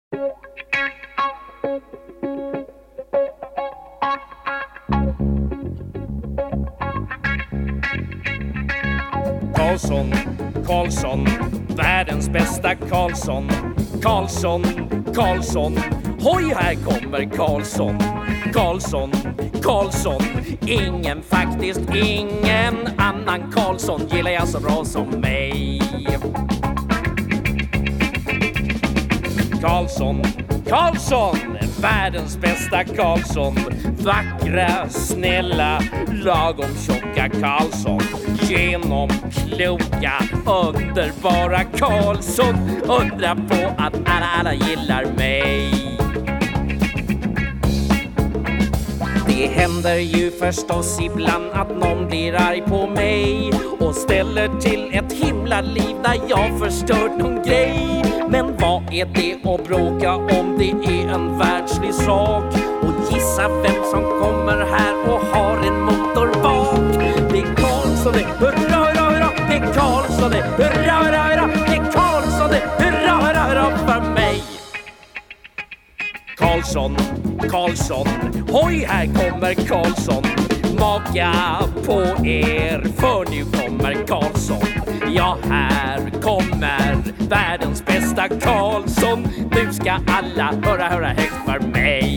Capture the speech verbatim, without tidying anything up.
Karlsson, Karlsson, världens bästa Karlsson. Karlsson, Karlsson, hoj här kommer Karlsson. Karlsson, Karlsson, ingen faktiskt ingen annan Karlsson gillar jag så bra som mig. Karlsson, Karlsson, världens bästa Karlsson. Vackra, snälla, lagom tjocka Karlsson. Genomkloka, underbara Karlsson. Undra på att alla, alla gillar mig. Det händer ju förstås ibland att någon blir arg på mig och ställer till ett himla liv där jag förstört någon grej. Men vad är det att bråka om? Det är en världslig sak. Och gissa vem som kommer här och har en motor bak. Det är Karlsson, det hurra, hurra, hurra. Det är Karlsson, det hurra, hurra, hurra. Det är Karlsson, det hurra, hurra, hurra för mig. Karlsson, Karlsson, hoj här kommer Karlsson. Maka på er, för nu kommer Karlsson. Ja, här kommer världens bästa Karlsson. Nu ska alla höra, höra högt för mig.